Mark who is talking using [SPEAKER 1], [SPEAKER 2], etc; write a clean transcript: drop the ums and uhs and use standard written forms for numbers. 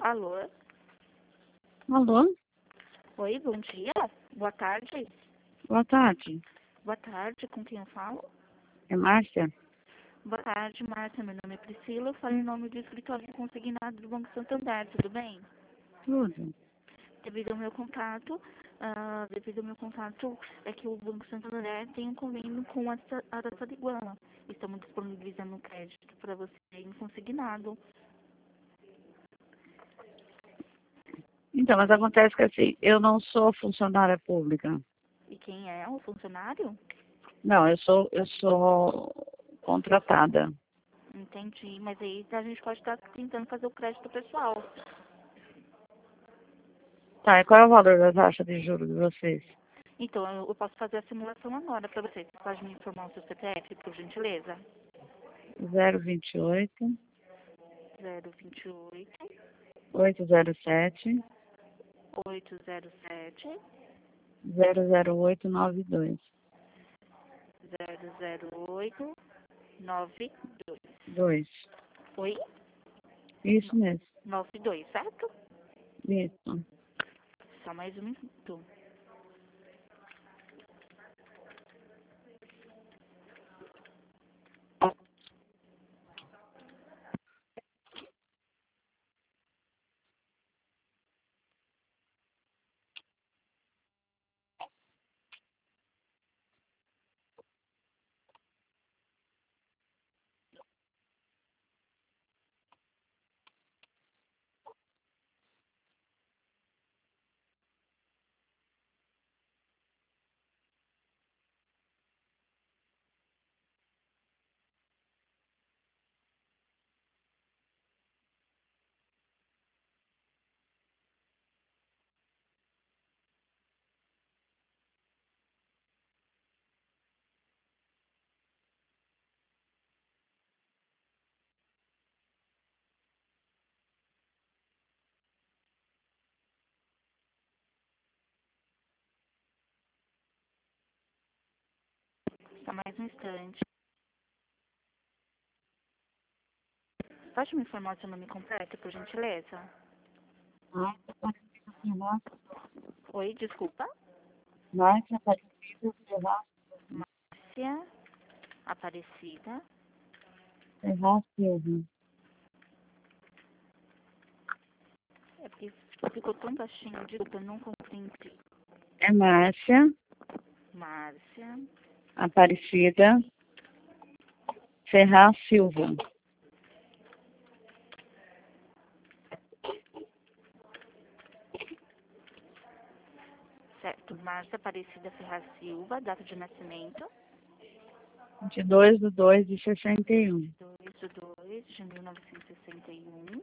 [SPEAKER 1] Alô?
[SPEAKER 2] Alô?
[SPEAKER 1] Oi, bom dia. Boa tarde.
[SPEAKER 2] Boa tarde.
[SPEAKER 1] Boa tarde, com quem eu falo?
[SPEAKER 2] É Márcia?
[SPEAKER 1] Boa tarde, Márcia. Meu nome é Priscila. Eu falo em nome do escritório consignado do Banco Santander. Tudo bem?
[SPEAKER 2] Tudo.
[SPEAKER 1] Devido ao meu contato, é que o Banco Santander tem um convênio com a Taça de Guama. Estamos disponibilizando um crédito para você em consignado.
[SPEAKER 2] Então, mas acontece que assim, eu não sou funcionária pública.
[SPEAKER 1] E quem é o funcionário?
[SPEAKER 2] Não, eu sou contratada.
[SPEAKER 1] Entendi, mas aí a gente pode estar tentando fazer o crédito pessoal.
[SPEAKER 2] Tá, e qual é o valor da taxa de juros de vocês?
[SPEAKER 1] Então, eu posso fazer a simulação agora para você. Você pode me informar o seu CPF, por gentileza?
[SPEAKER 2] 028
[SPEAKER 1] 028
[SPEAKER 2] 807
[SPEAKER 1] 807
[SPEAKER 2] 00892.
[SPEAKER 1] 008 92.
[SPEAKER 2] 2.
[SPEAKER 1] Oi?
[SPEAKER 2] Isso mesmo.
[SPEAKER 1] 92, certo?
[SPEAKER 2] Isso.
[SPEAKER 1] Só mais um minuto. Só mais um instante. Pode me informar o seu nome completo, por gentileza? Oi, desculpa.
[SPEAKER 2] Márcia Aparecida
[SPEAKER 1] Márcia Aparecida.
[SPEAKER 2] Ferraz Silva.
[SPEAKER 1] É porque ficou tão baixinho, desculpa, eu não compreendi.
[SPEAKER 2] É Márcia
[SPEAKER 1] Márcia.
[SPEAKER 2] Aparecida Ferraz Silva.
[SPEAKER 1] Certo, Márcia Aparecida Ferraz Silva, data de nascimento.
[SPEAKER 2] 22/2/61.
[SPEAKER 1] 2 de 2 de 1961.